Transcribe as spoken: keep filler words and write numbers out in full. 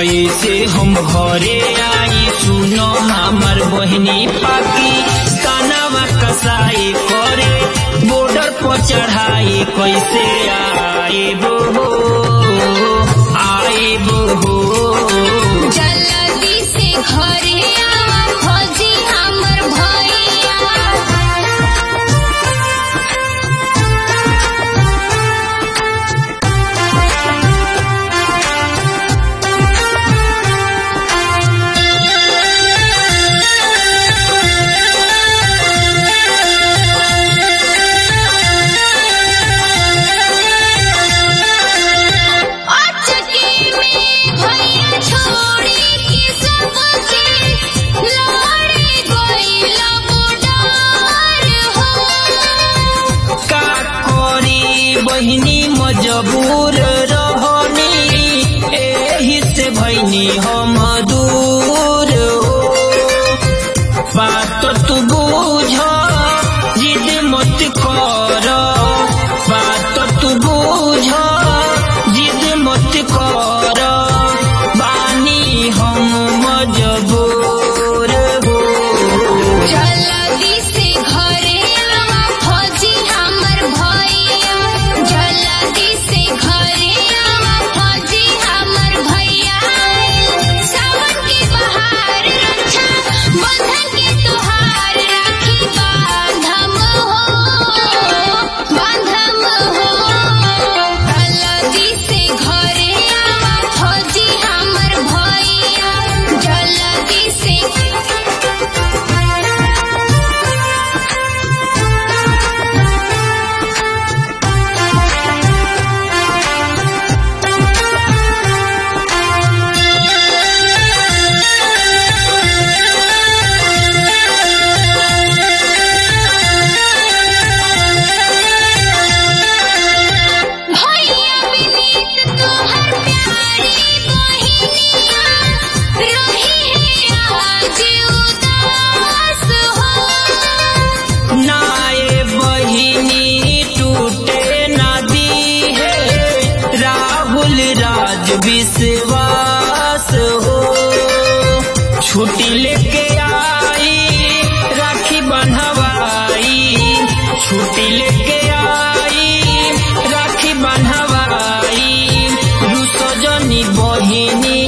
कैसे हम घरे आई सुनो हमार बहनी पाकिस्तानवा कसाई करे बॉर्डर पर चढ़ाई कैसे आए बो आए बो जल्दी से घरे आवा फौजी हमर भैया। बहिनी मजबूर रहनी एही से भैनी हम दूर बात तू बुझ जिद मत कर बात तू बुझ जिद मत कर बानी हम मजबूर हो। जल्दी से घरे आवा फौजी हमर भैया। जल्दी से घरे आवा फौजी हमर भैया। सावन के बहार रक्षा बंधन के त्योहार राखी बांधम हो बांधम हो। जल्दी से घरे आवा फौजी हमर भैया। जल्दी से विश्वास हो छुट्टी लेके आई राखी बंधवाई छुट्टी लेके आई राखी बंधवाई रुसजनी बहिनी